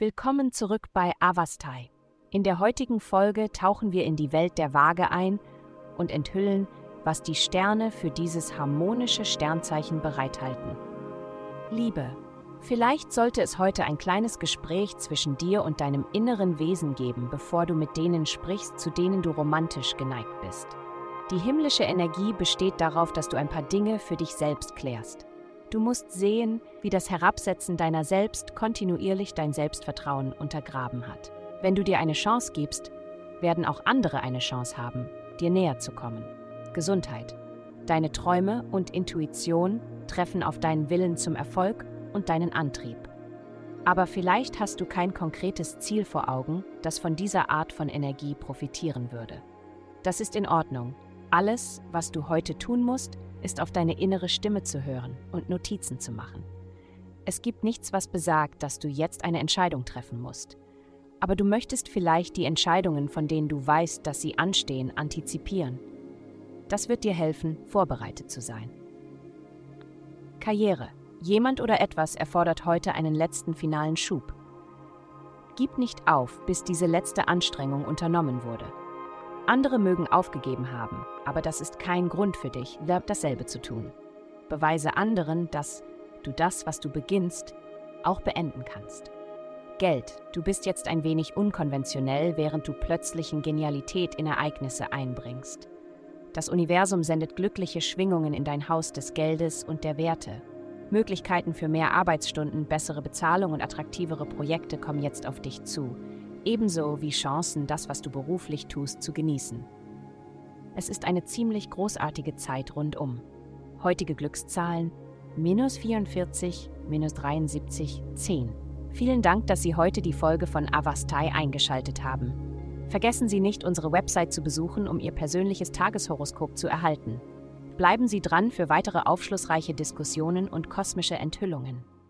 Willkommen zurück bei Avastai. In der heutigen Folge tauchen wir in die Welt der Waage ein und enthüllen, was die Sterne für dieses harmonische Sternzeichen bereithalten. Liebe. Vielleicht sollte es heute ein kleines Gespräch zwischen dir und deinem inneren Wesen geben, bevor du mit denen sprichst, zu denen du romantisch geneigt bist. Die himmlische Energie besteht darauf, dass du ein paar Dinge für dich selbst klärst. Du musst sehen, wie das Herabsetzen deiner selbst kontinuierlich dein Selbstvertrauen untergraben hat. Wenn du dir eine Chance gibst, werden auch andere eine Chance haben, dir näher zu kommen. Gesundheit. Deine Träume und Intuition treffen auf deinen Willen zum Erfolg und deinen Antrieb. Aber vielleicht hast du kein konkretes Ziel vor Augen, das von dieser Art von Energie profitieren würde. Das ist in Ordnung. Alles, was du heute tun musst, ist auf deine innere Stimme zu hören und Notizen zu machen. Es gibt nichts, was besagt, dass du jetzt eine Entscheidung treffen musst. Aber du möchtest vielleicht die Entscheidungen, von denen du weißt, dass sie anstehen, antizipieren. Das wird dir helfen, vorbereitet zu sein. Karriere. Jemand oder etwas erfordert heute einen letzten finalen Schub. Gib nicht auf, bis diese letzte Anstrengung unternommen wurde. Andere mögen aufgegeben haben, aber das ist kein Grund für dich, dasselbe zu tun. Beweise anderen, dass du das, was du beginnst, auch beenden kannst. Geld. Du bist jetzt ein wenig unkonventionell, während du plötzlichen Genialität in Ereignisse einbringst. Das Universum sendet glückliche Schwingungen in dein Haus des Geldes und der Werte. Möglichkeiten für mehr Arbeitsstunden, bessere Bezahlung und attraktivere Projekte kommen jetzt auf dich zu. Ebenso wie Chancen, das, was du beruflich tust, zu genießen. Es ist eine ziemlich großartige Zeit rundum. Heutige Glückszahlen: -44, -73, 10. Vielen Dank, dass Sie heute die Folge von Avastai eingeschaltet haben. Vergessen Sie nicht, unsere Website zu besuchen, um Ihr persönliches Tageshoroskop zu erhalten. Bleiben Sie dran für weitere aufschlussreiche Diskussionen und kosmische Enthüllungen.